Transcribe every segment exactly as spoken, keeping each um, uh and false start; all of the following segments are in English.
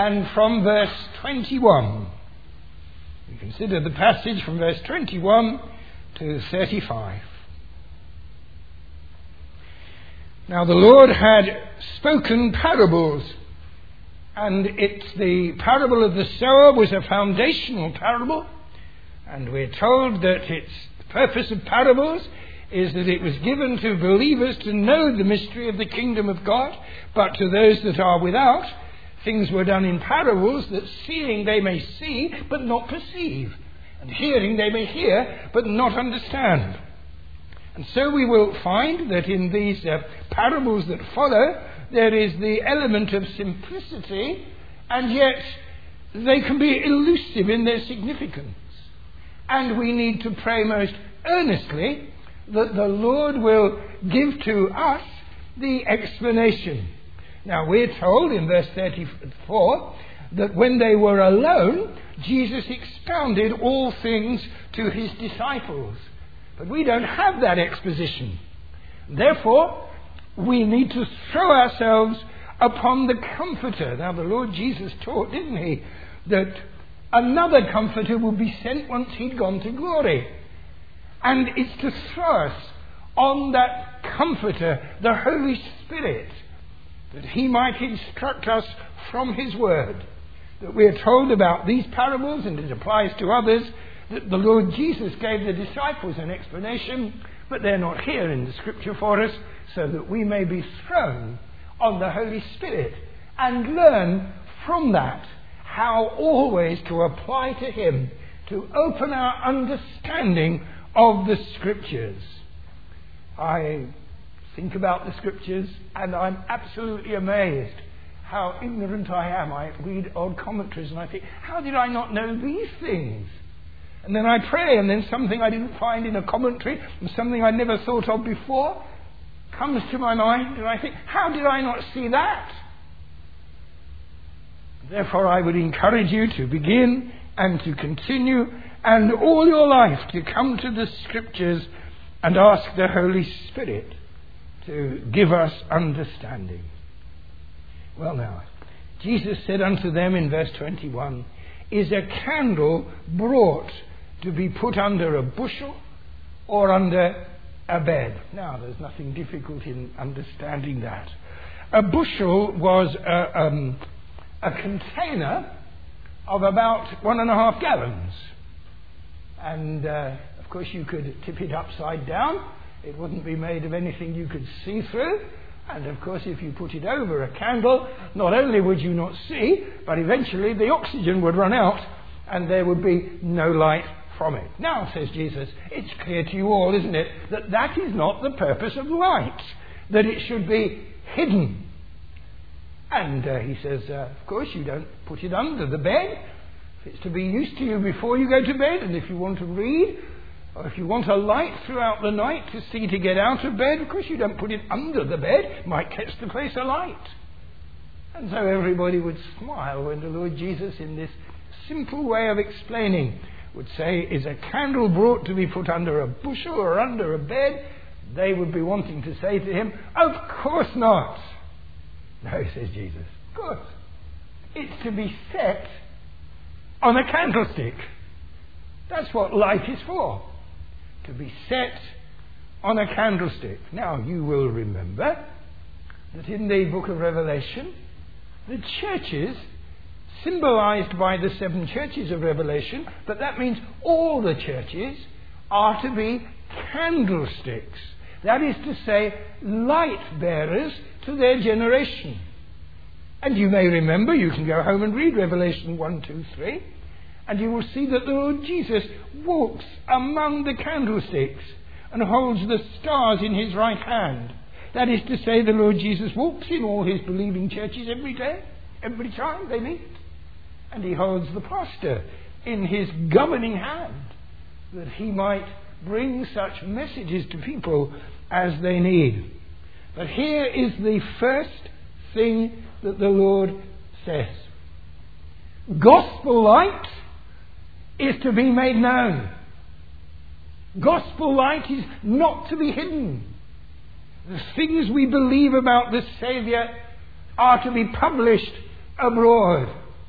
and from verse twenty-one. We consider the passage from verse twenty-one to thirty-five. Now the Lord had spoken parables, and it's the parable of the sower was a foundational parable, and we're told that its the purpose of parables is that it was given to believers to know the mystery of the kingdom of God, but to those that are without, things were done in parables, that seeing they may see but not perceive, and hearing they may hear but not understand. And so we will find that in these uh, parables that follow, there is the element of simplicity, and yet they can be elusive in their significance. And we need to pray most earnestly that the Lord will give to us the explanation. Now we're told in verse thirty-four that when they were alone, Jesus expounded all things to his disciples. But we don't have that exposition. Therefore, we need to throw ourselves upon the Comforter. Now the Lord Jesus taught, didn't he, that another Comforter will be sent once he'd gone to glory. And it's to throw us on that Comforter, the Holy Spirit, that he might instruct us from his word. That we are told about these parables, and it applies to others, that the Lord Jesus gave the disciples an explanation, but they're not here in the scripture for us, so that we may be thrown on the Holy Spirit and learn from that how always to apply to him, to open our understanding of the scriptures. I think about the scriptures and I'm absolutely amazed how ignorant I am. I read odd commentaries and I think, how did I not know these things? And then I pray, and then something I didn't find in a commentary and something I never thought of before comes to my mind, and I think, how did I not see that? Therefore I would encourage you to begin and to continue, and all your life to come to the scriptures and ask the Holy Spirit to give us understanding. Well now, Jesus said unto them in verse twenty-one, is a candle brought to be put under a bushel or under a bed? Now there's nothing difficult in understanding that. A bushel was a, um, a container of about one and a half gallons. And uh, of course you could tip it upside down. It wouldn't be made of anything you could see through. And of course if you put it over a candle, not only would you not see, but eventually the oxygen would run out and there would be no light from it. Now, says Jesus, it's clear to you all, isn't it, that that is not the purpose of light, that it should be hidden. And uh, he says, uh, of course you don't put it under the bed. It's to be used to you before you go to bed, and if you want to read, or if you want a light throughout the night to see to get out of bed, of course you don't put it under the bed. It might catch the place alight. And so everybody would smile when the Lord Jesus, in this simple way of explaining, would say, is a candle brought to be put under a bushel or under a bed? They would be wanting to say to him, of course not. No, says Jesus, of course. It's to be set on a candlestick. That's what light is for. To be set on a candlestick. Now you will remember that in the book of Revelation, the churches, symbolized by the seven churches of Revelation, but that means all the churches are to be candlesticks. That is to say, light bearers to their generation. And you may remember, you can go home and read Revelation one, two, three, and you will see that the Lord Jesus walks among the candlesticks and holds the stars in his right hand. That is to say, the Lord Jesus walks in all his believing churches every day, every time they meet. And he holds the pastor in his governing hand, that he might bring such messages to people as they need. But here is the first thing that the Lord says. Gospel light is to be made known. Gospel light is not to be hidden. The things we believe about the Saviour are to be published abroad.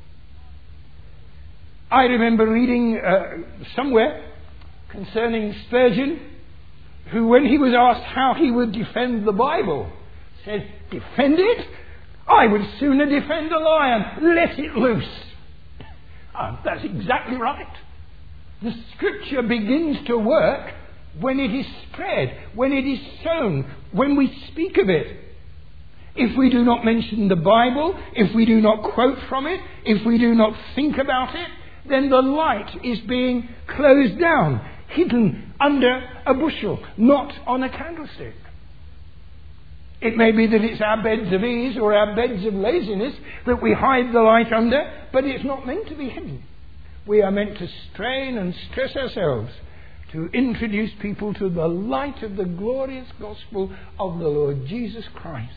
I remember reading uh, somewhere concerning Spurgeon, who, when he was asked how he would defend the Bible, said, "Defend it? I would sooner defend a lion. Let it loose." Oh, that's exactly right. The Scripture begins to work when it is spread, when it is sown, when we speak of it. If we do not mention the Bible, if we do not quote from it, if we do not think about it, then the light is being closed down, hidden under a bushel, not on a candlestick. It may be that it's our beds of ease or our beds of laziness that we hide the light under, but it's not meant to be hidden. We are meant to strain and stress ourselves to introduce people to the light of the glorious gospel of the Lord Jesus Christ.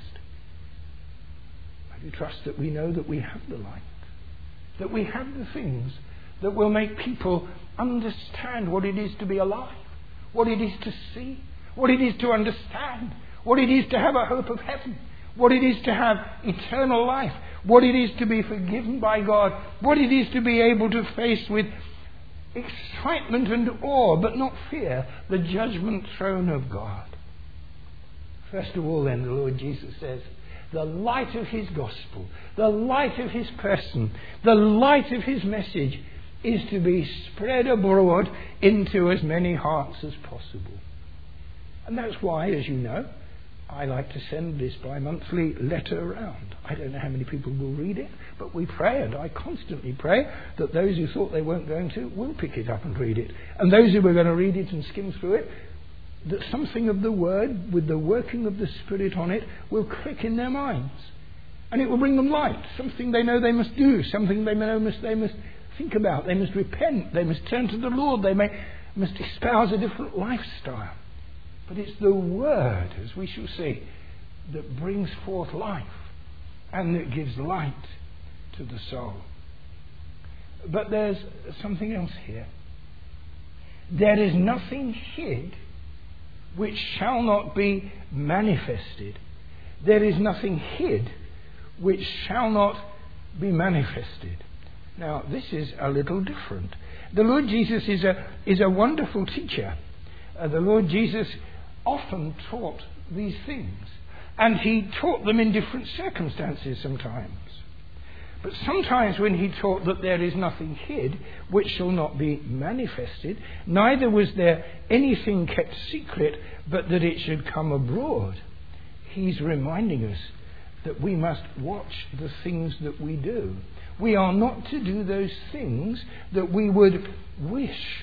I do trust that we know that we have the light, that we have the things that will make people understand what it is to be alive, what it is to see, what it is to understand, what it is to have a hope of heaven, what it is to have eternal life, what it is to be forgiven by God, what it is to be able to face with excitement and awe, but not fear, the judgment throne of God. First of all, then, the Lord Jesus says, the light of his gospel, the light of his person, the light of his message is to be spread abroad into as many hearts as possible. And that's why, as you know, I like to send this bi-monthly letter around. I don't know how many people will read it, but we pray, and I constantly pray, that those who thought they weren't going to will pick it up and read it. And those who were going to read it and skim through it, that something of the Word, with the working of the Spirit on it, will click in their minds. And it will bring them light, something they know they must do, something they know must, they must think about, they must repent, they must turn to the Lord, they may, must espouse a different lifestyle. But it's the Word, as we shall see, that brings forth life and that gives light to the soul. But there's something else here. There is nothing hid which shall not be manifested. There is nothing hid which shall not be manifested. Now, this is a little different. The Lord Jesus is a, is a wonderful teacher. Uh, the Lord Jesus often taught these things, and he taught them in different circumstances sometimes. But sometimes when he taught that there is nothing hid which shall not be manifested, neither was there anything kept secret, but that it should come abroad, he's reminding us that we must watch the things that we do. We are not to do those things that we would wish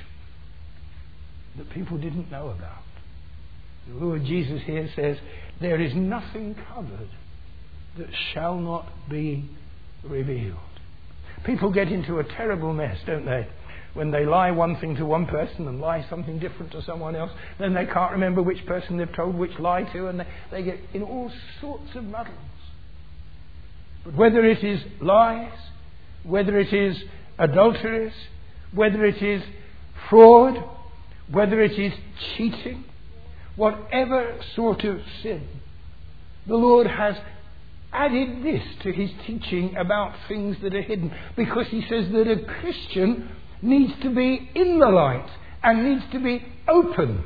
that people didn't know about. The Lord Jesus here says, there is nothing covered that shall not be revealed. People get into a terrible mess, don't they? When they lie one thing to one person and lie something different to someone else, then they can't remember which person they've told which lie to, and they, they get in all sorts of muddles. But whether it is lies, whether it is adulteries, whether it is fraud, whether it is cheating, whatever sort of sin, the Lord has added this to his teaching about things that are hidden, because he says that a Christian needs to be in the light and needs to be open.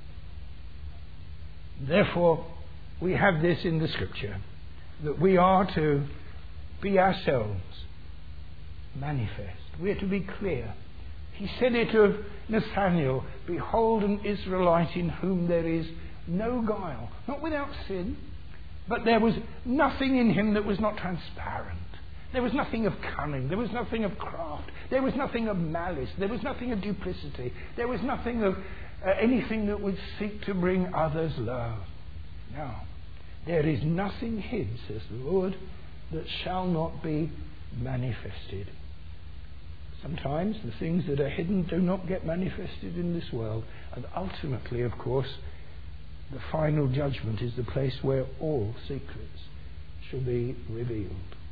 Therefore, we have this in the Scripture, that we are to be ourselves manifest. We are to be clear. He said it of Nathanael, behold an Israelite in whom there is no guile, not without sin, but there was nothing in him that was not transparent. There was nothing of cunning, there was nothing of craft, there was nothing of malice, there was nothing of duplicity, there was nothing of uh, anything that would seek to bring others low. No, there is nothing hid, says the Lord, that shall not be manifested. Sometimes the things that are hidden do not get manifested in this world. And ultimately, of course, the final judgment is the place where all secrets shall be revealed.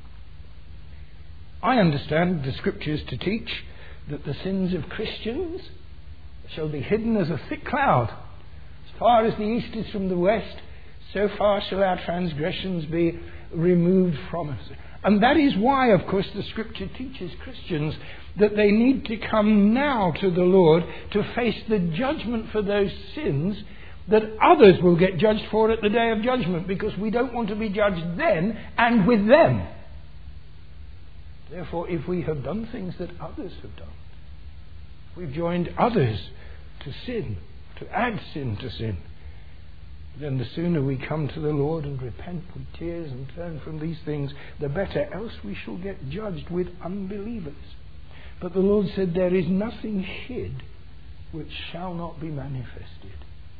I understand the Scriptures to teach that the sins of Christians shall be hidden as a thick cloud. As far as the east is from the west, so far shall our transgressions be removed from us. And that is why, of course, the Scripture teaches Christians that they need to come now to the Lord to face the judgment for those sins that others will get judged for at the day of judgment, because we don't want to be judged then and with them. Therefore, if we have done things that others have done, we've joined others to sin, to add sin to sin, then the sooner we come to the Lord and repent with tears and turn from these things, the better. Else we shall get judged with unbelievers. But the Lord said, there is nothing hid which shall not be manifested.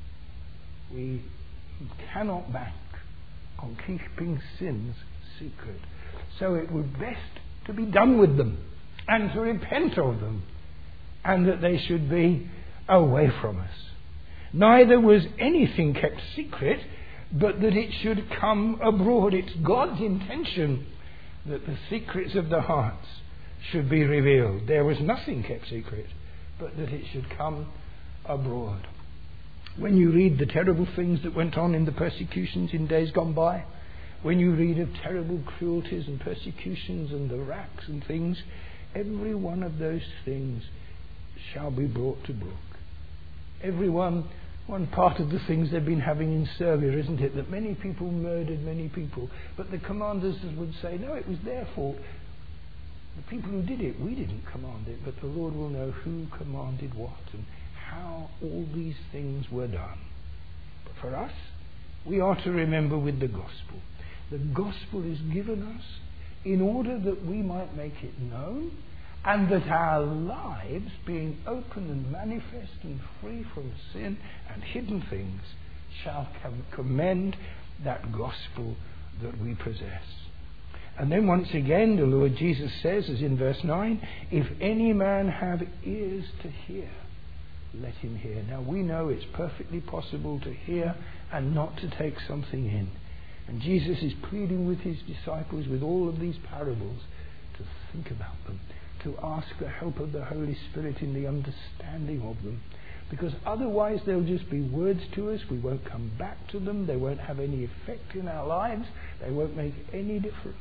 We cannot bank on keeping sins secret. So it would best to be done with them and to repent of them, and that they should be away from us. Neither was anything kept secret, but that it should come abroad. It's God's intention that the secrets of the hearts should be revealed. There was nothing kept secret, but that it should come abroad. When you read the terrible things that went on in the persecutions in days gone by, when you read of terrible cruelties and persecutions and the racks and things, every one of those things shall be brought to book. Every one, one part of the things they've been having in Serbia, isn't it? That many people murdered many people. But the commanders would say, no, it was their fault. The people who did it, we didn't command it, but the Lord will know who commanded what and how all these things were done. But for us, we are to remember with the gospel. The gospel is given us in order that we might make it known, and that our lives, being open and manifest and free from sin and hidden things, shall com- commend that gospel that we possess. And then once again the Lord Jesus says, as in verse nine, if any man have ears to hear, let him hear. Now we know it's perfectly possible to hear and not to take something in. And Jesus is pleading with his disciples with all of these parables to think about them, to ask the help of the Holy Spirit in the understanding of them. Because otherwise they'll just be words to us. We won't come back to them. They won't have any effect in our lives. They won't make any difference.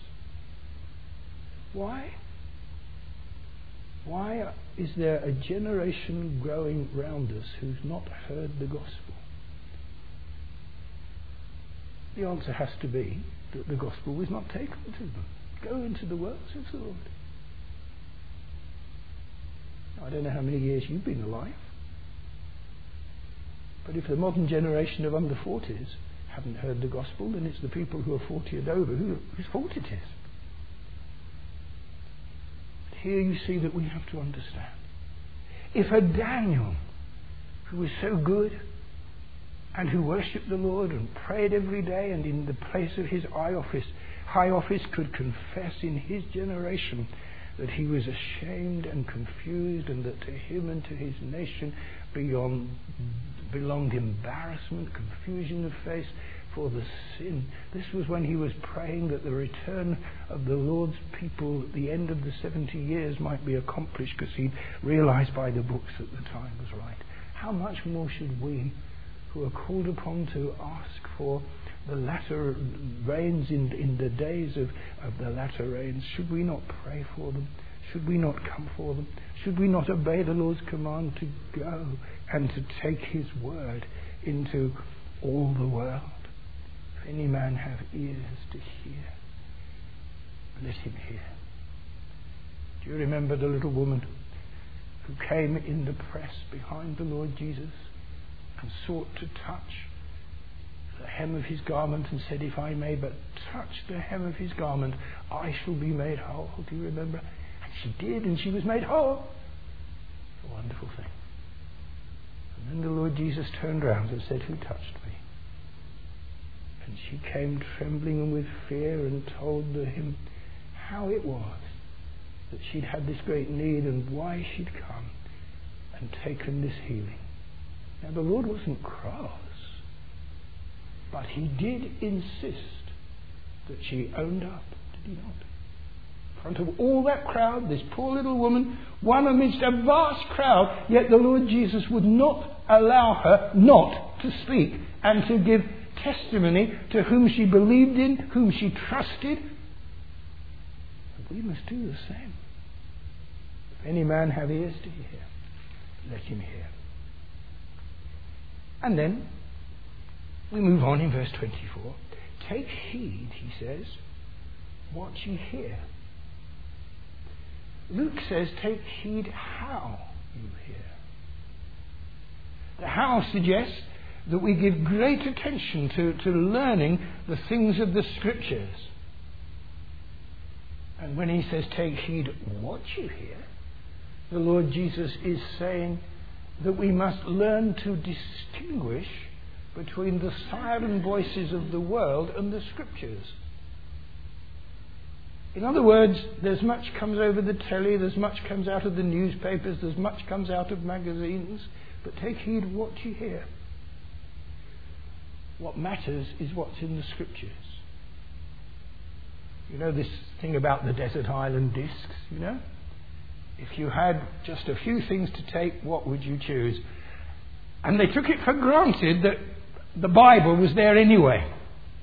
Why? Why is there a generation growing round us who's not heard the gospel? The answer has to be that the gospel was not taken to them. Go into the world, says the Lord. I don't know how many years you've been alive, but if the modern generation of under forties haven't heard the gospel, then it's the people who are forty and over who, whose fault it is. But here you see that we have to understand. If a Daniel, who was so good and who worshipped the Lord and prayed every day and in the place of his high office, high office could confess in his generation that he was ashamed and confused, and that to him and to his nation beyond, belonged embarrassment, confusion of face for the sin. This was when he was praying that the return of the Lord's people at the end of the seventy years might be accomplished, because he realized by the books that the time was right. How much more should we, who are called upon to ask for the latter rains in, in the days of, of the latter rains, should we not pray for them? Should we not come for them? Should we not obey the Lord's command to go and to take his word into all the world? If any man have ears to hear, let him hear. Do you remember the little woman who came in the press behind the Lord Jesus and sought to touch the hem of his garment and said, if I may but touch the hem of his garment, I shall be made whole? Do you remember? And she did, and she was made whole. It's a wonderful thing. And then the Lord Jesus turned round and said, who touched me? And she came trembling and with fear and told him how it was that she'd had this great need and why she'd come and taken this healing. Now the Lord wasn't cross, but he did insist that she owned up, did he not? In front of all that crowd, this poor little woman, one amidst a vast crowd, yet the Lord Jesus would not allow her not to speak and to give testimony to whom she believed in, whom she trusted. we must do the same. If any man have ears to hear, let him hear. And then we move on in verse twenty-four. Take heed, he says, what you hear. Luke says, take heed how you hear. The how suggests that we give great attention to, to learning the things of the Scriptures. And when he says, take heed what you hear, the Lord Jesus is saying that we must learn to distinguish between the siren voices of the world and the Scriptures. In other words, there's much comes over the telly, there's much comes out of the newspapers, there's much comes out of magazines, but take heed what you hear. What matters is what's in the Scriptures. You know this thing about the desert island discs, you know? If you had just a few things to take, what would you choose? And they took it for granted that the Bible was there anyway.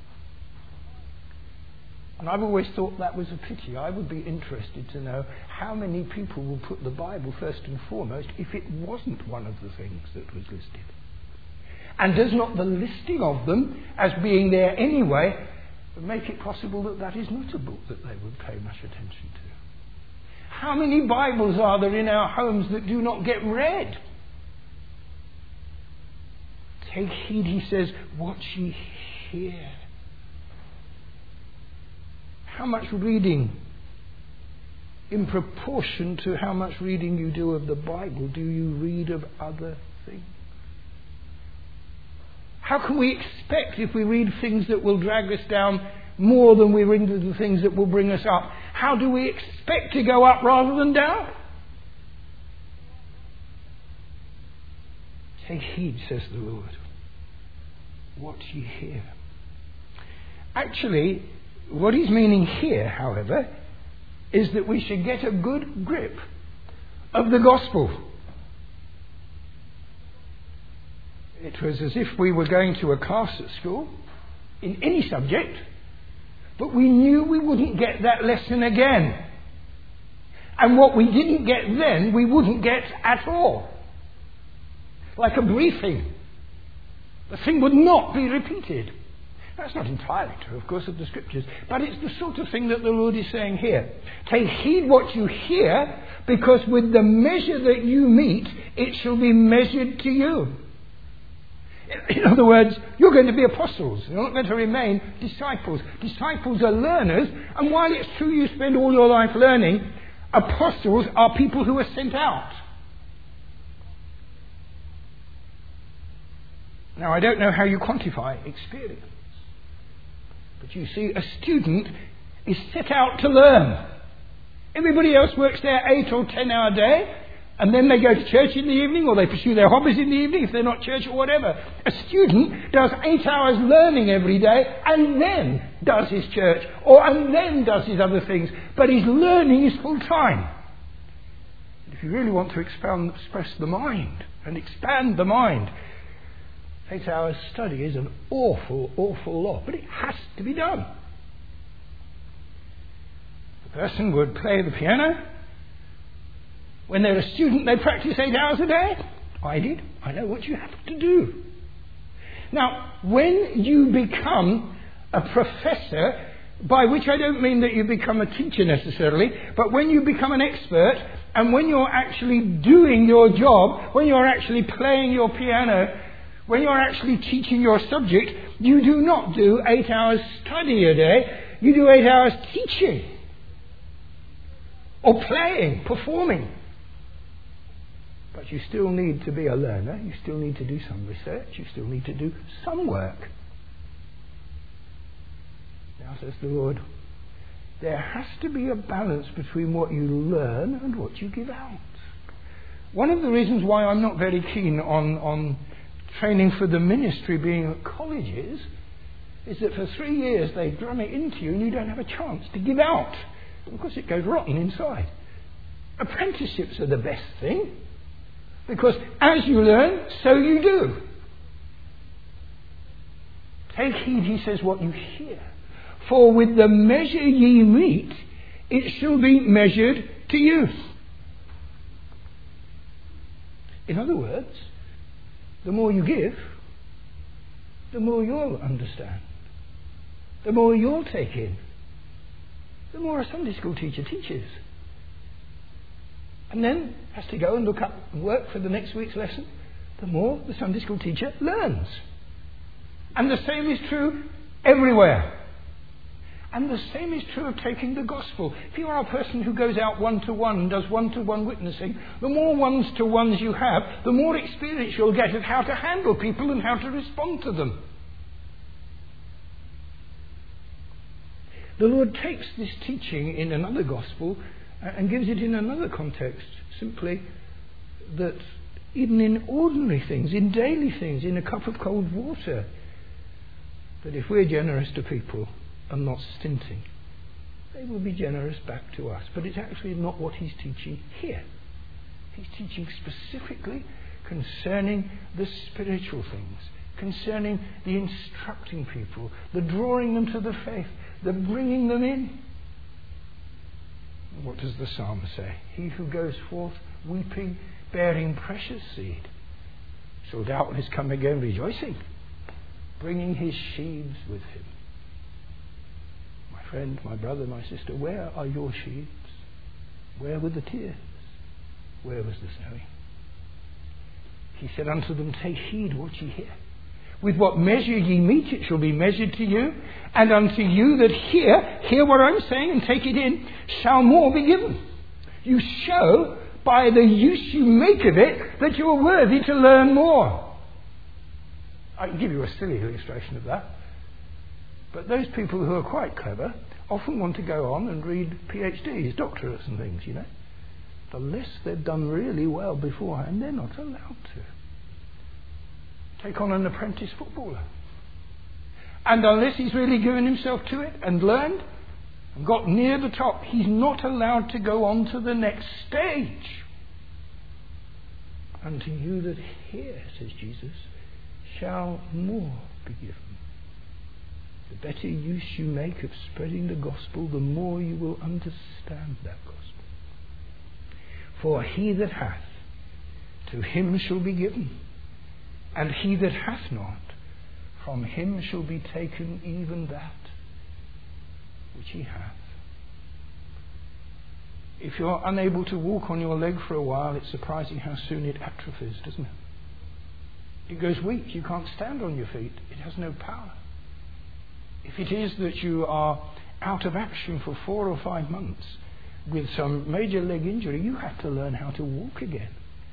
And I've always thought that was a pity. I would be interested to know how many people will put the Bible first and foremost if it wasn't one of the things that was listed. And does not the listing of them as being there anyway make it possible that that is not a book that they would pay much attention to? How many Bibles are there in our homes that do not get read? Take heed, he says, what ye hear. How much reading, in proportion to how much reading you do of the Bible, do you read of other things? How can we expect, if we read things that will drag us down more than we read the things that will bring us up, how do we expect to go up rather than down? Take heed, says the Lord, what ye hear. Actually, what he's meaning here, however, is that we should get a good grip of the gospel. It was as if we were going to a class at school in any subject, but we knew we wouldn't get that lesson again. And what we didn't get then, we wouldn't get at all. Like a briefing. The thing would not be repeated. That's not entirely true, of course, of the Scriptures, but it's the sort of thing that the Lord is saying here. Take heed what you hear, because with the measure that you meet, it shall be measured to you. In other words, you're going to be apostles. You're not going to remain disciples. Disciples are learners, and while it's true you spend all your life learning, apostles are people who are sent out. Now, I don't know how you quantify experience, but you see, a student is set out to learn. Everybody else works their eight or ten hour day, and then they go to church in the evening, or they pursue their hobbies in the evening if they're not church or whatever. A student does eight hours learning every day and then does his church, or and then does his other things. But his learning is full time. If you really want to expand, express the mind and expand the mind, eight hours study is an awful, awful lot, but it has to be done. The person would play the piano. When they're a student, they practice eight hours a day. I did. I know what you have to do. Now, when you become a professor, by which I don't mean that you become a teacher necessarily, but when you become an expert, and when you're actually doing your job, when you're actually playing your piano, when you're actually teaching your subject, you do not do eight hours study a day. You do eight hours teaching, or playing, performing. But you still need to be a learner. You still need to do some research. You still need to do some work. Now, says the Lord, there has to be a balance between what you learn and what you give out. One of the reasons why I'm not very keen on, on training for the ministry being at colleges is that for three years they drum it into you and you don't have a chance to give out. Of course, it goes rotten inside. Apprenticeships are the best thing. Because as you learn, so you do. Take heed, he says, what you hear. For with the measure ye meet, it shall be measured to you. In other words, the more you give, the more you'll understand. The more you'll take in. The more a Sunday school teacher teaches. And then has to go and look up and work for the next week's lesson. The more the Sunday school teacher learns. And the same is true everywhere. And the same is true of taking the gospel. If you are a person who goes out one-to-one and does one-to-one witnessing, the more ones-to-ones you have, the more experience you'll get of how to handle people and how to respond to them. The Lord takes this teaching in another gospel and gives it in another context. Simply that even in ordinary things, in daily things, in a cup of cold water, that if we're generous to people and not stinting, they will be generous back to us. But it's actually not what he's teaching here. He's teaching specifically concerning the spiritual things, concerning the instructing people, the drawing them to the faith, the bringing them in. What does the psalm say? He who goes forth weeping, bearing precious seed, shall doubtless come again rejoicing, bringing his sheaves with him. My friend, my brother, my sister, where are your sheaves? Where were the tears? Where was the sowing? He said unto them, take heed what ye hear. With what measure ye meet, it shall be measured to you. And unto you that hear, hear what I'm saying and take it in, shall more be given. You show by the use you make of it that you are worthy to learn more. I can give you a silly illustration of that. But those people who are quite clever often want to go on and read PhDs, doctorates and things, you know. Unless they've done really well beforehand, they're not allowed to. Take on an apprentice footballer. And unless he's really given himself to it and learned and got near the top, he's not allowed to go on to the next stage. Unto you that hear, says Jesus, shall more be given. The better use you make of spreading the gospel, the more you will understand that gospel. For he that hath, to him shall be given. And he that hath not, from him shall be taken even that which he hath. If you're unable to walk on your leg for a while, it's surprising how soon it atrophies, doesn't it? It goes weak. You can't stand on your feet. It has no power. If it is that you are out of action for four or five months with some major leg injury, you have to learn how to walk again.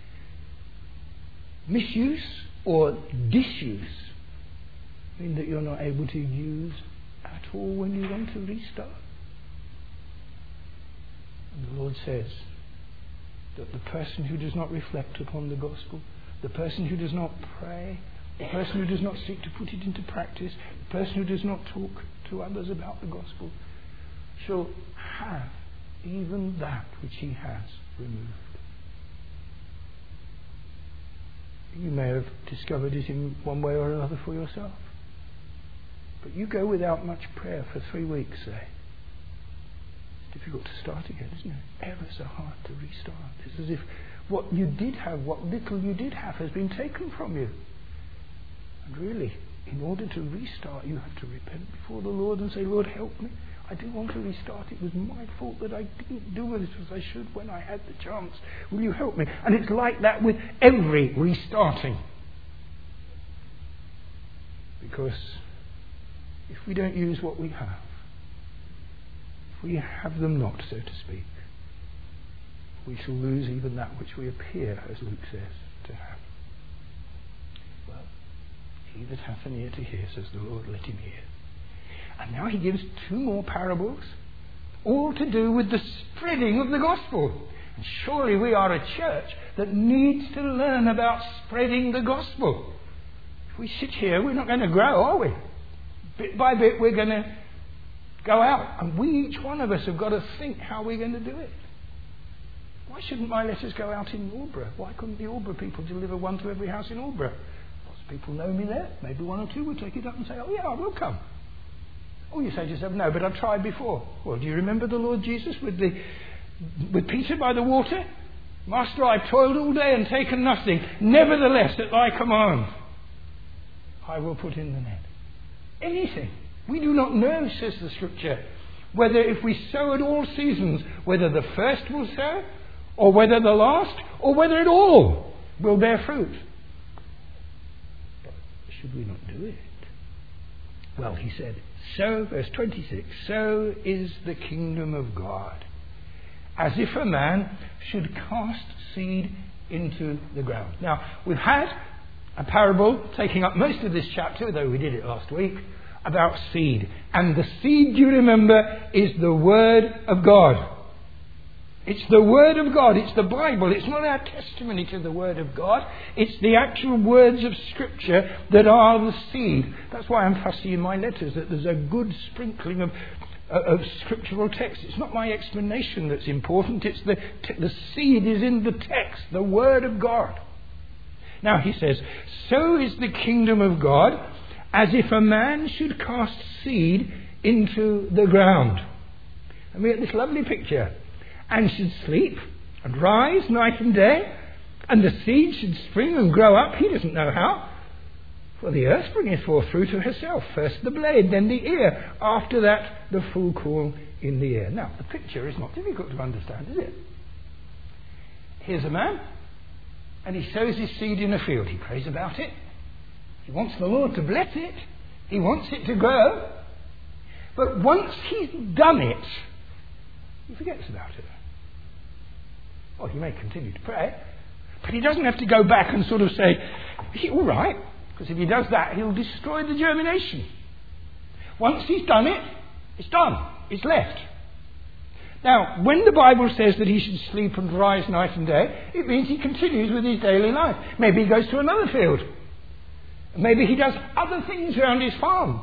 Misuse or disuse mean that you're not able to use at all when you want to restart. And the Lord says that the person who does not reflect upon the gospel, the person who does not pray, the person who does not seek to put it into practice, the person who does not talk to others about the gospel, shall have even that which he has removed. You may have discovered it in one way or another for yourself. But you go without much prayer for three weeks, say. It's difficult to start again, isn't it? Ever so hard to restart. It's as if what you did have, what little you did have, has been taken from you. And really, in order to restart, you have to repent before the Lord and say, Lord, help me. I do want to restart. It was my fault that I didn't do it as I should when I had the chance. Will you help me? And it's like that with every restarting. Because if we don't use what we have, if we have them not, so to speak, we shall lose even that which we appear, as Luke says, to have. Well, he that hath an ear to hear, says the Lord, let him hear. And now he gives two more parables, all to do with the spreading of the gospel. And surely we are a church that needs to learn about spreading the gospel. If we sit here, we're not going to grow, are we? Bit by bit, we're going to go out. And we, each one of us, have got to think how we're going to do it. Why shouldn't my letters go out in Aldborough? Why couldn't the Aldborough people deliver one to every house in Aldborough? Lots of people know me there. Maybe one or two would take it up and say, oh yeah, I will come. Oh, you say to yourself, no, but I've tried before. Well, do you remember the Lord Jesus with the with Peter by the water? Master, I've toiled all day and taken nothing. Nevertheless, at thy command, I will put in the net. Anything. We do not know, says the Scripture, whether if we sow at all seasons, whether the first will sow, or whether the last, or whether it all will bear fruit. But should we not do it? Well, he said, so, verse twenty-six, so is the kingdom of God, as if a man should cast seed into the ground. Now, we've had a parable taking up most of this chapter, though we did it last week, about seed. And the seed, you remember, is the Word of God. It's the Word of God. It's the Bible. It's not our testimony to the Word of God. It's the actual words of Scripture that are the seed. That's why I'm fussy in my letters, that there's a good sprinkling of, uh, of scriptural text. It's not my explanation that's important. It's the, t- the seed is in the text, the Word of God. Now he says, so is the kingdom of God, as if a man should cast seed into the ground. And we get this lovely picture. And should sleep and rise night and day, and the seed should spring and grow up. He doesn't know how. For the earth bringeth forth fruit of herself. First the blade, then the ear. After that, the full corn in the ear. Now, the picture is not difficult to understand, is it? Here's a man, and he sows his seed in a field. He prays about it. He wants the Lord to bless it. He wants it to grow. But once he's done it, he forgets about it. Well, he may continue to pray, but he doesn't have to go back and sort of say, all right, because if he does that, he'll destroy the germination. Once he's done it, it's done. It's left. Now, when the Bible says that he should sleep and rise night and day, it means he continues with his daily life. Maybe he goes to another field. Maybe he does other things around his farm.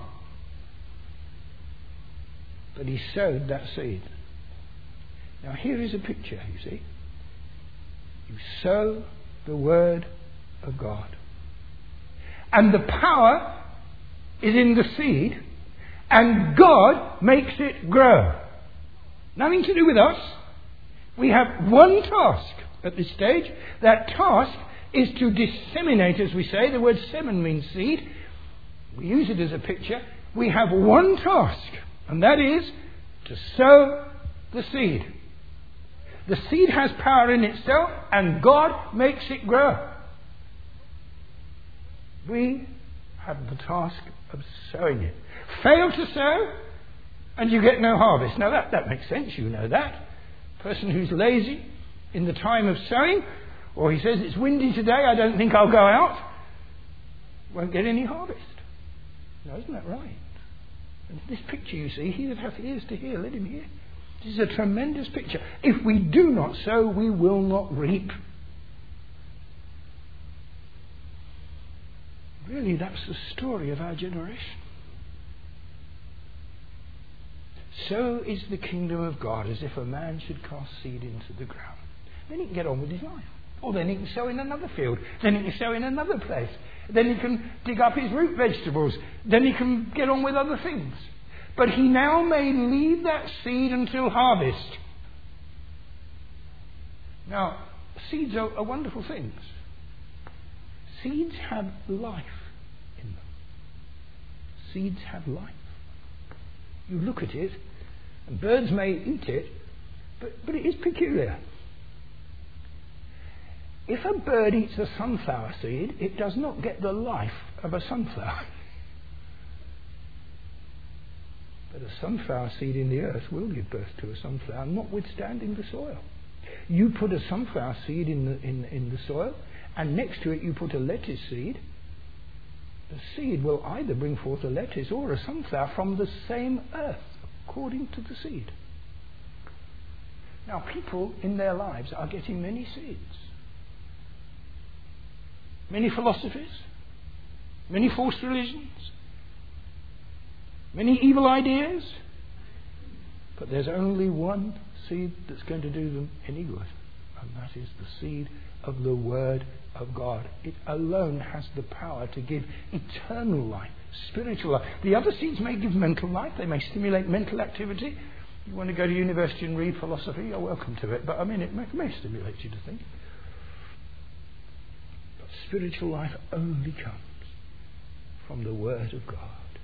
But he sowed that seed. Now here is a picture, you see. You sow the Word of God. And the power is in the seed, and God makes it grow. Nothing to do with us. We have one task at this stage. That task is to disseminate, as we say. The word semen means seed. We use it as a picture. We have one task, and that is to sow the seed. The seed has power in itself, and God makes it grow. We have the task of sowing it. Fail to sow, and you get no harvest. Now that, that makes sense, you know that. Person who's lazy in the time of sowing, or he says it's windy today, I don't think I'll go out, won't get any harvest. No, isn't that right? And this picture you see, he that hath ears to hear, let him hear. This is a tremendous picture. If we do not sow, we will not reap. Really, that's the story of our generation. So is the kingdom of God, as if a man should cast seed into the ground. Then he can get on with his life. Or then he can sow in another field. Then he can sow in another place. Then he can dig up his root vegetables. Then he can get on with other things. But he now may leave that seed until harvest. Now, seeds are, are wonderful things. Seeds have life in them. Seeds have life. You look at it, and birds may eat it, but, but it is peculiar. If a bird eats a sunflower seed, it does not get the life of a sunflower. But a sunflower seed in the earth will give birth to a sunflower, notwithstanding the soil. You put a sunflower seed in the, in, in the soil, and next to it you put a lettuce seed. The seed will either bring forth a lettuce or a sunflower from the same earth, according to the seed. Now, people in their lives are getting many seeds. Many philosophies, many false religions, many evil ideas, but there's only one seed that's going to do them any good. and that is the seed of the Word of God. It alone has the power to give eternal life, spiritual life. The other seeds may give mental life. They may stimulate mental activity. You want to go to university and read philosophy, you're welcome to it. But I mean, it may, may stimulate you to think. But spiritual life only comes from the Word of God.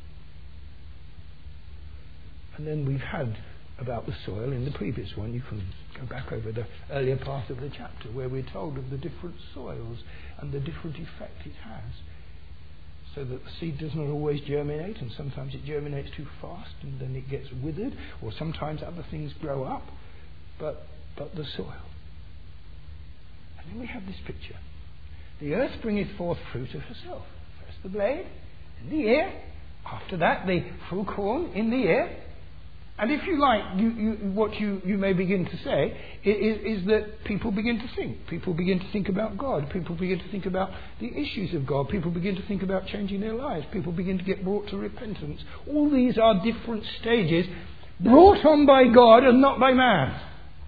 And then we've had about the soil in the previous one. You can go back over the earlier part of the chapter where we're told of the different soils and the different effect it has. So that the seed does not always germinate, and sometimes it germinates too fast and then it gets withered, or sometimes other things grow up, but, but the soil. And then we have this picture. The earth bringeth forth fruit of herself. First the blade, then the ear. After that the full corn in the ear. And if you like, you, you, what you, you may begin to say is, is that people begin to think. People begin to think about God. People begin to think about the issues of God. People begin to think about changing their lives. People begin to get brought to repentance. All these are different stages brought on by God and not by man.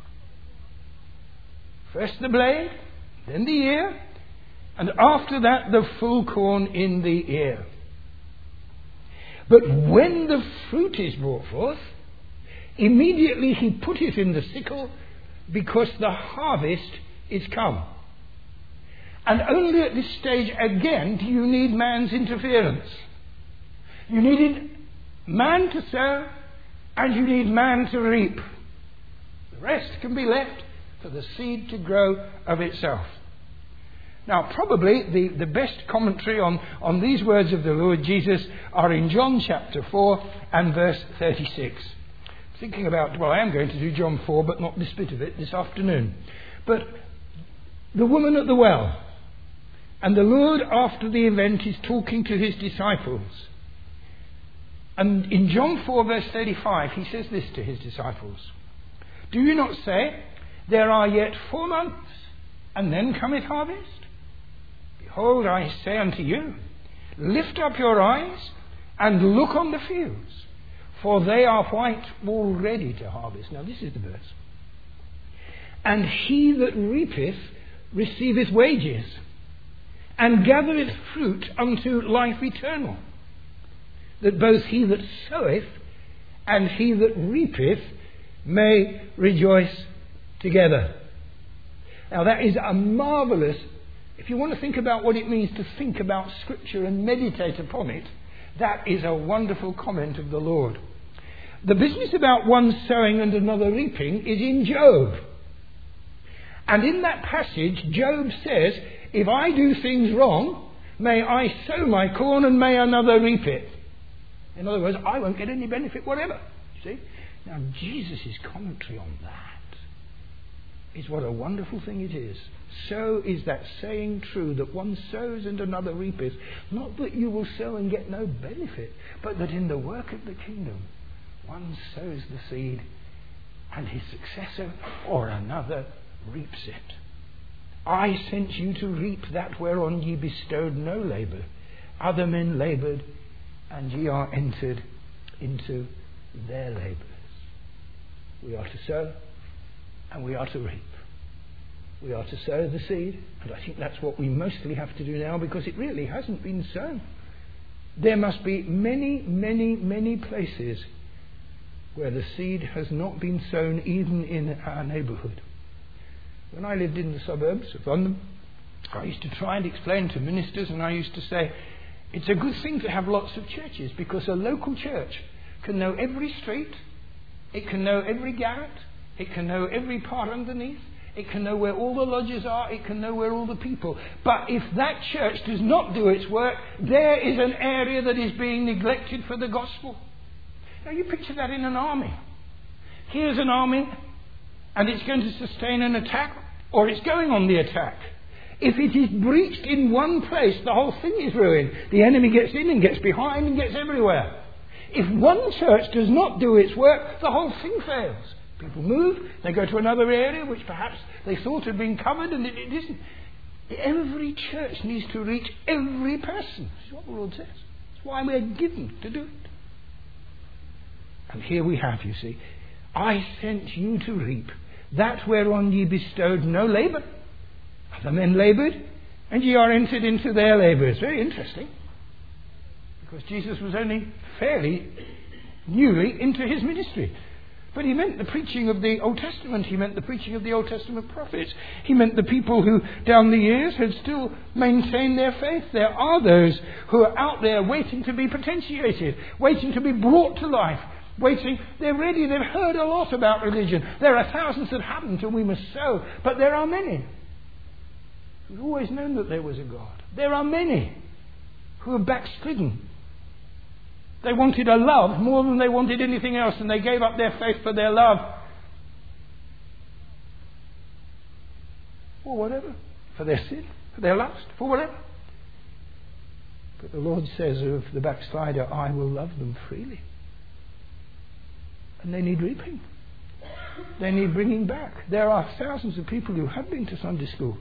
First the blade, then the ear, and after that the full corn in the ear. But when the fruit is brought forth, immediately he putteth in the sickle, because the harvest is come. And only at this stage again do you need man's interference. You needed man to sow, and you need man to reap. The rest can be left for the seed to grow of itself. Now, probably the, the best commentary on, on these words of the Lord Jesus are in John chapter four and verse thirty-six. Thinking about, well, I am going to do John four, but not this bit of it this afternoon. But the woman at the well, and the Lord after the event is talking to his disciples. And in John four verse thirty-five, he says this to his disciples. Do you not say, there are yet four months, and then cometh harvest? Behold, I say unto you, lift up your eyes, and look on the fields, for they are white already to harvest. Now this is the verse. And he that reapeth receiveth wages, and gathereth fruit unto life eternal, that both he that soweth and he that reapeth may rejoice together. Now that is a marvellous, if you want to think about what it means to think about Scripture and meditate upon it, that is a wonderful comment of the Lord. The business about one sowing and another reaping is in Job. And in that passage, Job says, if I do things wrong, may I sow my corn and may another reap it. In other words, I won't get any benefit whatever. You see? Now, Jesus' commentary on that is what a wonderful thing it is. So is that saying true, that one sows and another reapeth. Not that you will sow and get no benefit, but that in the work of the kingdom, one sows the seed and his successor or another reaps it. I sent you to reap that whereon ye bestowed no labour. Other men laboured, and ye are entered into their labours. We are to sow, and we are to reap. We are to sow the seed, and I think that's what we mostly have to do now, because it really hasn't been sown. There must be many, many, many places where the seed has not been sown, even in our neighbourhood. When I lived in the suburbs of London, I used to try and explain to ministers, and I used to say, it's a good thing to have lots of churches, because a local church can know every street, it can know every garret, it can know every part underneath, it can know where all the lodges are, it can know where all the people. But if that church does not do its work, there is an area that is being neglected for the gospel. Now you picture that in an army. Here's an army, and it's going to sustain an attack, or it's going on the attack. If it is breached in one place, the whole thing is ruined. The enemy gets in and gets behind and gets everywhere. If one church does not do its work, the whole thing fails. People move, they go to another area which perhaps they thought had been covered, and it, it isn't. Every church needs to reach every person. That's what the Lord says. That's why we're given to do it. And here we have, you see, I sent you to reap that whereon ye bestowed no labour. Other men laboured, and ye are entered into their labours. Very interesting. Because Jesus was only fairly newly into his ministry. But he meant the preaching of the Old Testament. He meant the preaching of the Old Testament prophets. He meant the people who, down the years, had still maintained their faith. There are those who are out there waiting to be potentiated, waiting to be brought to life, waiting. They're ready. They've heard a lot about religion. There are thousands that haven't, and we must sow. But there are many who've always known that there was a God. There are many who have backslidden. They wanted a love more than they wanted anything else, and they gave up their faith for their love. For whatever. For their sin, for their lust, for whatever. But the Lord says of the backslider, I will love them freely. And they need reaping. They need bringing back. There are thousands of people who have been to Sunday school.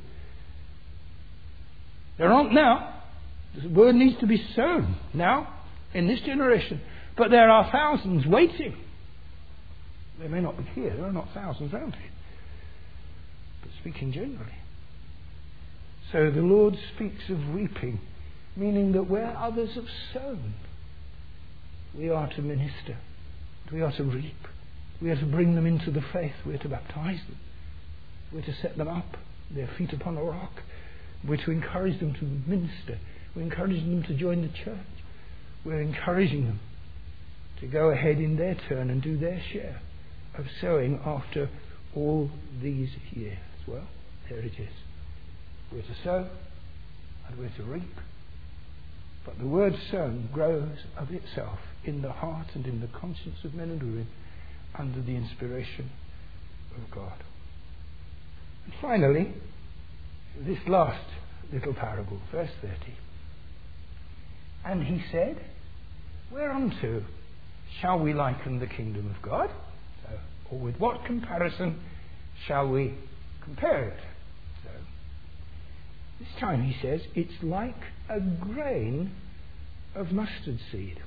There aren't now. The word needs to be sown now. In this generation. But there are thousands waiting. They may not be here. There are not thousands around here. But speaking generally. So the Lord speaks of reaping, meaning that where others have sown, we are to minister. We are to reap. We are to bring them into the faith. We are to baptize them. We are to set them up, their feet upon a rock. We are to encourage them to minister. We are encouraging them to join the church. We're encouraging them to go ahead in their turn and do their share of sowing after all these years. Well, there it is. We're to sow and we're to reap. But the word sown grows of itself in the heart and in the conscience of men and women under the inspiration of God. And finally, this last little parable, verse thirty. And he said, whereunto shall we liken the kingdom of God? So, or with what comparison shall we compare it? So, this time he says, it's like a grain of mustard seed.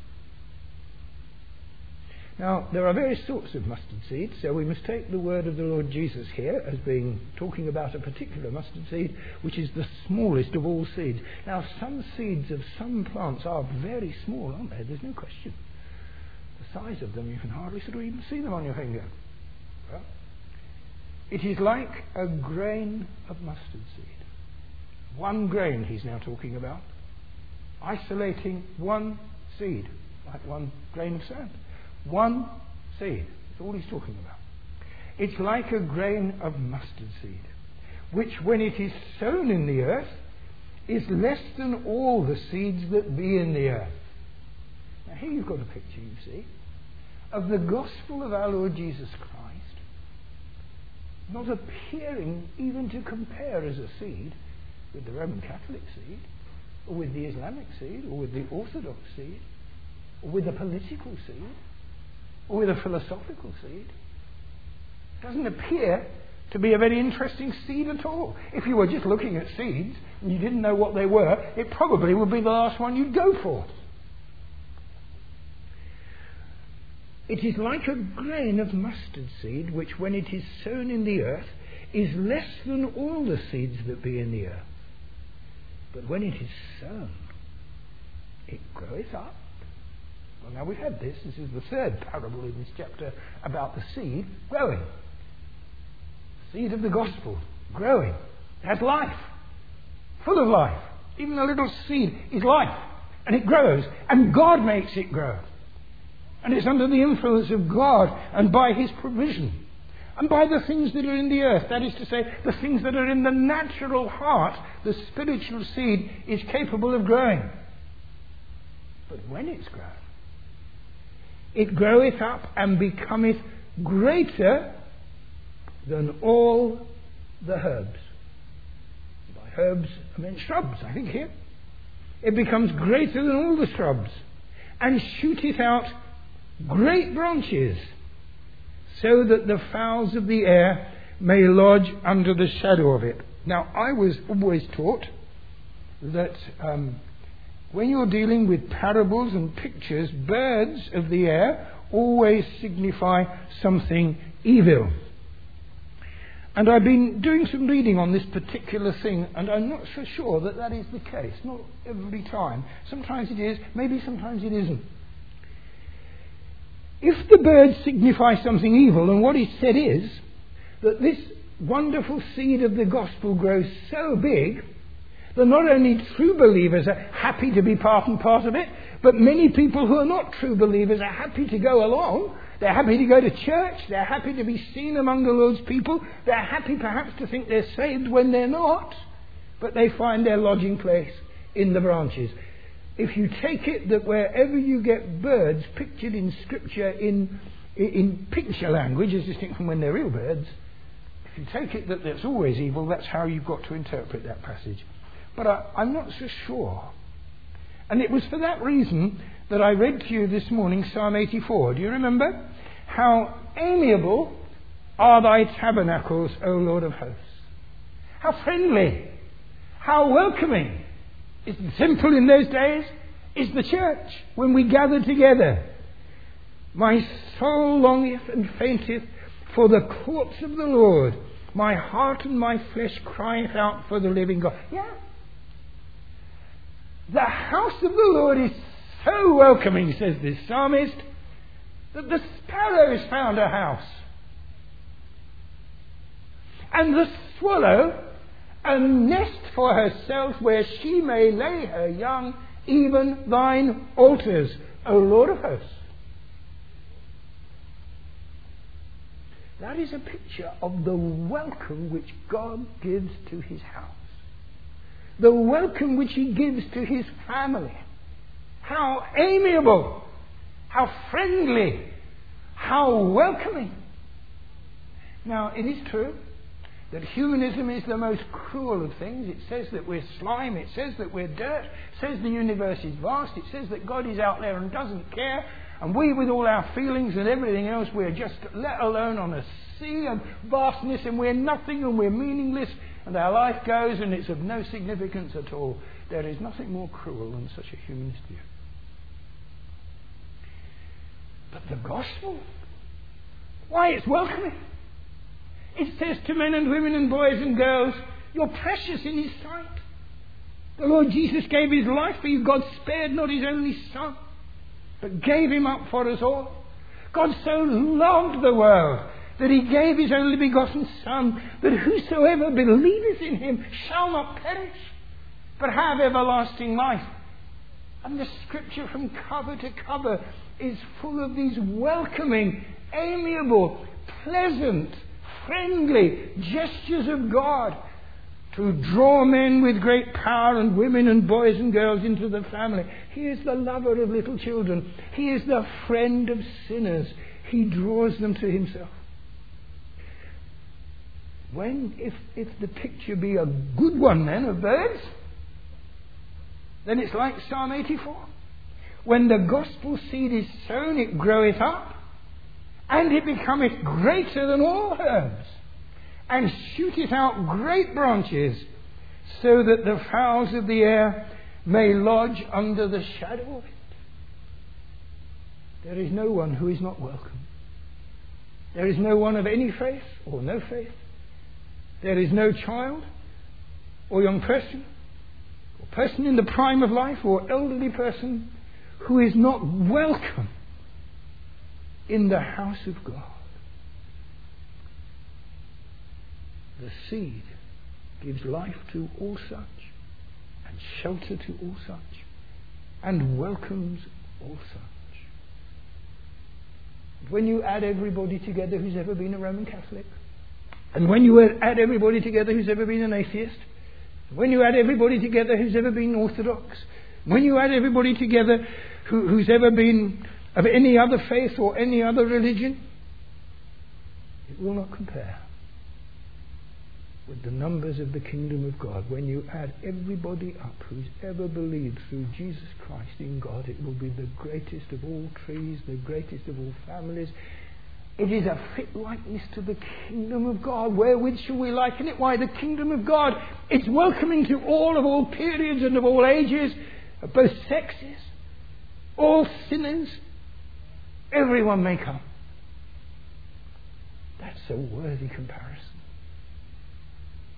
Now, there are various sorts of mustard seeds, so we must take the word of the Lord Jesus here as being talking about a particular mustard seed, which is the smallest of all seeds. Now, some seeds of some plants are very small, aren't they? There's no question. The size of them, you can hardly sort of even see them on your finger. Well, it is like a grain of mustard seed. One grain he's now talking about. Isolating one seed, like one grain of sand. One seed. That's all he's talking about. It's like a grain of mustard seed, which when it is sown in the earth, is less than all the seeds that be in the earth. Now here you've got a picture, you see, of the gospel of our Lord Jesus Christ, not appearing even to compare as a seed with the Roman Catholic seed, or with the Islamic seed, or with the Orthodox seed, or with the political seed, or with a philosophical seed. It doesn't appear to be a very interesting seed at all. If you were just looking at seeds and you didn't know what they were, it probably would be the last one you'd go for. It is like a grain of mustard seed, which when it is sown in the earth, is less than all the seeds that be in the earth. But when it is sown, it groweth up. Well, now we've had this. This is the third parable in this chapter about the seed growing. Seed of the gospel growing. It has life. Full of life. Even a little seed is life. And it grows. And God makes it grow. And it's under the influence of God and by His provision. And by the things that are in the earth. That is to say, the things that are in the natural heart. The spiritual seed is capable of growing. But when it's grown, it groweth up and becometh greater than all the herbs. By herbs, I mean shrubs, I think here. It becomes greater than all the shrubs, and shooteth out great branches, so that the fowls of the air may lodge under the shadow of it. Now, I was always taught that um, when you're dealing with parables and pictures, birds of the air always signify something evil. And I've been doing some reading on this particular thing, and I'm not so sure that that is the case. Not every time. Sometimes it is, maybe sometimes it isn't. If the birds signify something evil, then what is said is that this wonderful seed of the gospel grows so big that not only true believers are happy to be part and part of it, but many people who are not true believers are happy to go along. They're happy to go to church. They're happy to be seen among the Lord's people. They're happy perhaps to think they're saved when they're not, but they find their lodging place in the branches. If you take it that wherever you get birds pictured in Scripture in, in picture language, as distinct from when they're real birds, if you take it that that's always evil, that's how you've got to interpret that passage. But I, I'm not so sure. And it was for that reason that I read to you this morning Psalm eighty-four. Do you remember? How amiable are thy tabernacles, O Lord of hosts. How friendly, how welcoming is the temple in those days, is the church when we gather together. My soul longeth and fainteth for the courts of the Lord. My heart and my flesh crieth out for the living God. Yeah. The house of the Lord is so welcoming, says this psalmist, that the sparrow has found a house. And the swallow a nest for herself where she may lay her young, even thine altars, O Lord of hosts. That is a picture of the welcome which God gives to his house. The welcome which he gives to his family. How amiable, how friendly, how welcoming. Now, it is true that humanism is the most cruel of things. It says that we're slime, it says that we're dirt, it says the universe is vast, it says that God is out there and doesn't care, and we with all our feelings and everything else, we're just let alone on a sea of vastness, and we're nothing and we're meaningless, and our life goes and it's of no significance at all. There is nothing more cruel than such a humanist view. But the gospel, why, it's welcoming. It says to men and women and boys and girls, you're precious in his sight. The Lord Jesus gave his life for you. God spared not his only Son, but gave him up for us all. God so loved the world that he gave his only begotten Son, that whosoever believeth in him shall not perish, but have everlasting life. And the Scripture from cover to cover is full of these welcoming, amiable, pleasant, friendly gestures of God to draw men with great power and women and boys and girls into the family. He is the lover of little children. He is the friend of sinners. He draws them to himself. When, if, if the picture be a good one then of birds, then it's like Psalm eighty-four. When the gospel seed is sown, it groweth up, and it becometh greater than all herbs, and shooteth out great branches, so that the fowls of the air may lodge under the shadow of it. There is no one who is not welcome. There is no one of any faith or no faith. There is no child or young person, or person in the prime of life, or elderly person who is not welcome in the house of God. The seed gives life to all such, and shelter to all such, and welcomes all such. When you add everybody together who's ever been a Roman Catholic, and when you add everybody together who's ever been an atheist, when you add everybody together who's ever been Orthodox, when you add everybody together who, who's ever been of any other faith or any other religion, it will not compare with the numbers of the kingdom of God. When you add everybody up who's ever believed through Jesus Christ in God, it will be the greatest of all trees, the greatest of all families. It is a fit likeness to the kingdom of God. Wherewith shall we liken it? Why, the kingdom of God, it's welcoming to all of all periods and of all ages, of both sexes, all sinners. Everyone may come. That's a worthy comparison.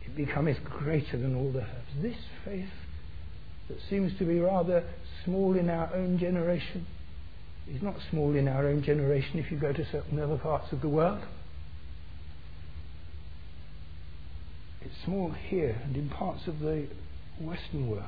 it becometh greater than all the herbs. This faith that seems to be rather small in our own generation is not small in our own generation if you go to certain other parts of the world. It's small here and in parts of the Western world.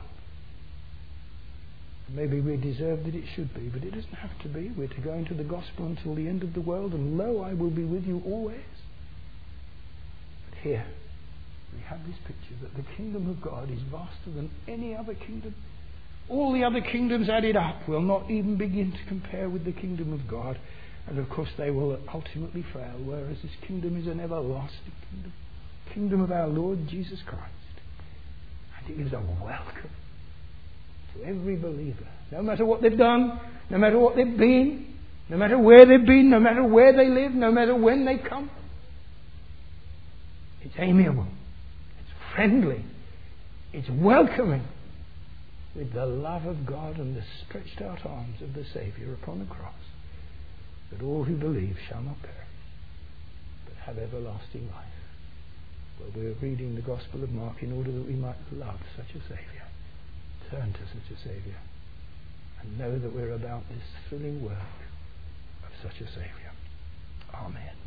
Maybe we deserve that it should be, but it doesn't have to be. We're to go into the gospel until the end of the world, and lo, I will be with you always. But here, we have this picture that the kingdom of God is vaster than any other kingdom. All the other kingdoms added up will not even begin to compare with the kingdom of God. And of course they will ultimately fail, whereas this kingdom is an everlasting kingdom. Kingdom of our Lord Jesus Christ. And it is a welcome to every believer, no matter what they've done, no matter what they've been, no matter where they've been, no matter where they live, no matter when they come. It's amiable, it's friendly, it's welcoming, with the love of God and the stretched out arms of the Saviour upon the cross, that all who believe shall not perish, but have everlasting life. Well, we're reading the Gospel of Mark in order that we might love such a Saviour, turn to such a Saviour, and know that we're about this thrilling work of such a Saviour. Amen.